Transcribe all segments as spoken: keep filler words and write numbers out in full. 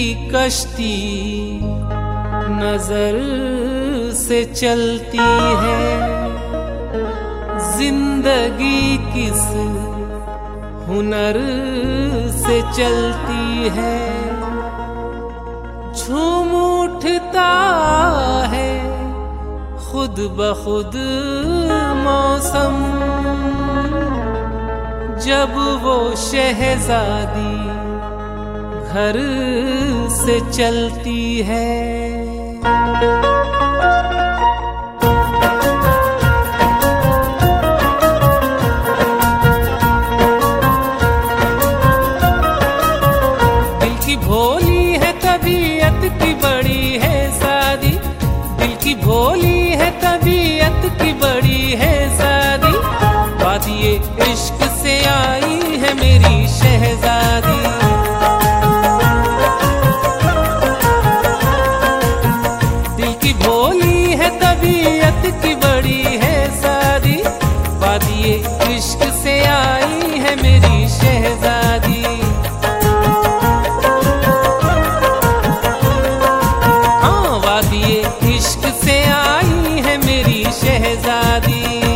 कश्ती नजर से चलती है, जिंदगी किस हुनर से चलती है। झूम उठता है खुद ब खुद मौसम, जब वो शहजादी घर से चलती है। दिल की भोली है तबीयत की बड़ी है शादी, दिल की भोली है तबीयत की बड़ी है शादी। वादिये इश्क से आई है मेरी शहजादी, दिल की भोली है तबीयत की बड़ी है शादी। वादिये इश्क से आई है मेरी शहजादी। हाँ, वादिये इश्क से आई है मेरी शहजादी।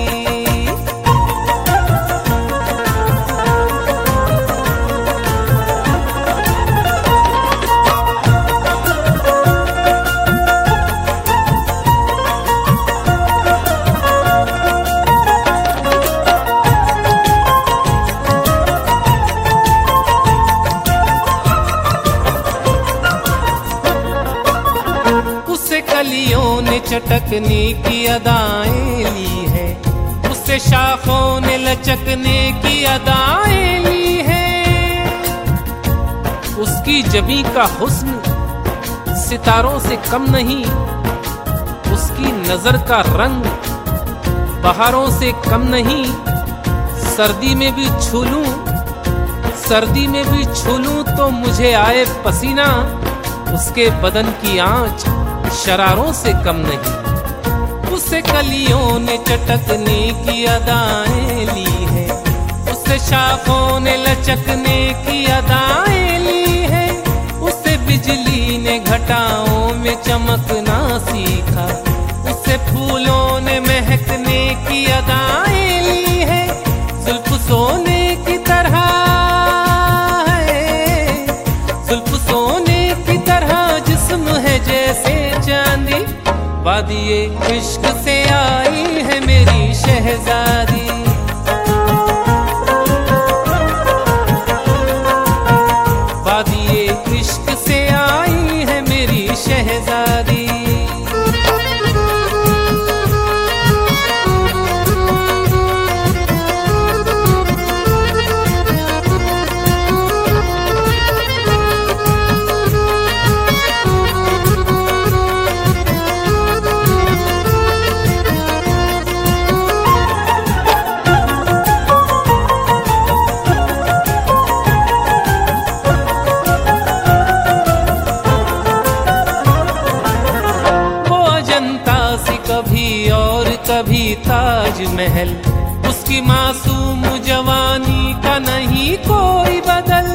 कलियों ने चटकने की अदाएं ली है, उससे शाखों ने लचकने की अदाएं ली है। उसकी जबी का हुस्न सितारों से कम नहीं, उसकी नजर का रंग बहारों से कम नहीं। सर्दी में भी छू लूं, सर्दी में भी छू लूं तो मुझे आए पसीना, उसके बदन की आंच शरारों से कम नहीं। उससे कलियों ने चटकने की अदाएं ली है, उससे शाखों ने लचकने की अदाएं ली है। उससे बिजली ने घटाओं में चमकना सीखा, उससे फूलों ने महकने की अदाएं ली है। जुल्फ सोने की तरह है, जुल्फ सोने की तरह जिस्म है जैसे चांदी। वादिये इश्क से आई है मेरी शहजादी, वादिये इश्क से आई है मेरी शहजादी। कभी ताजमहल, उसकी मासूम जवानी का नहीं कोई बदल।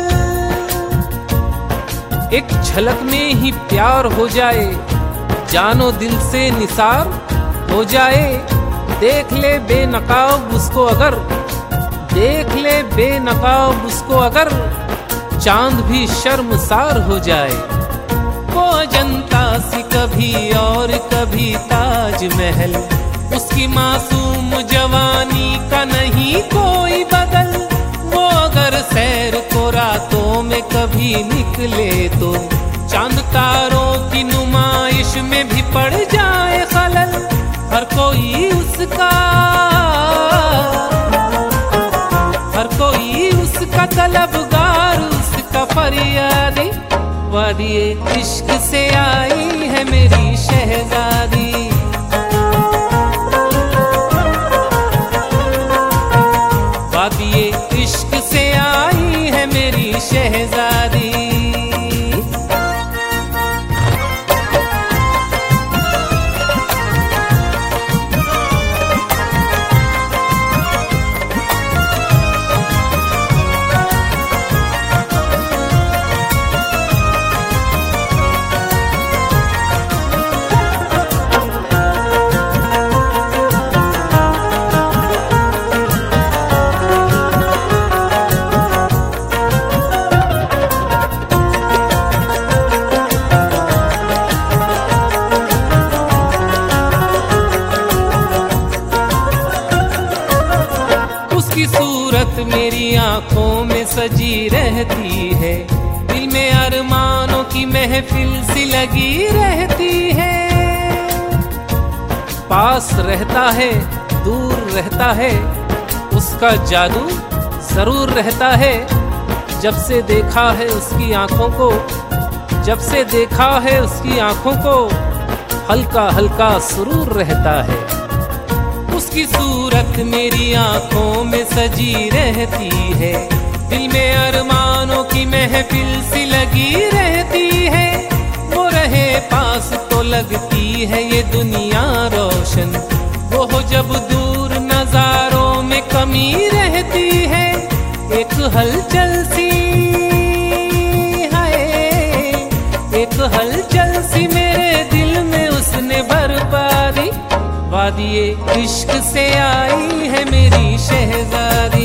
एक झलक में ही प्यार हो जाए, जानो दिल से निसार हो जाए। देख ले बेनकाब उसको अगर, देख ले बेनकाब उसको अगर, चांद भी शर्मसार हो जाए। वो अजंता सी कभी और कभी ताजमहल, उसकी मासूम जवानी का नहीं कोई बदल। वो अगर सैर को रातों में कभी निकले तो चांद तारों की नुमाइश में भी पड़ जाए खलल। हर कोई उसका, हर कोई उसका तलबगार, उसका फरियादी। वादिये इश्क से आई है मेरी शहजादी, वादिये इश्क से आई है मेरी शहजादी। सूरत मेरी आंखों में सजी रहती है, दिल में अरमानों की महफिल सी लगी रहती है। पास रहता है दूर रहता है, उसका जादू जरूर रहता है। जब से देखा है उसकी आंखों को, जब से देखा है उसकी आंखों को, हल्का हल्का सुरूर रहता है। उसकी सूरत मेरी आंखों में सजी रहती है, दिल में अरमानों की महफिल सी लगी रहती है। वो रहे पास तो लगती है ये दुनिया रोशन, वो हो जब दूर नजारों में कमी रहती है। एक हलचल सी है, एक हलचल सी मेरे दिल में उसने बर्बादी, वादिये इश्क से आई है मेरी शहजादी।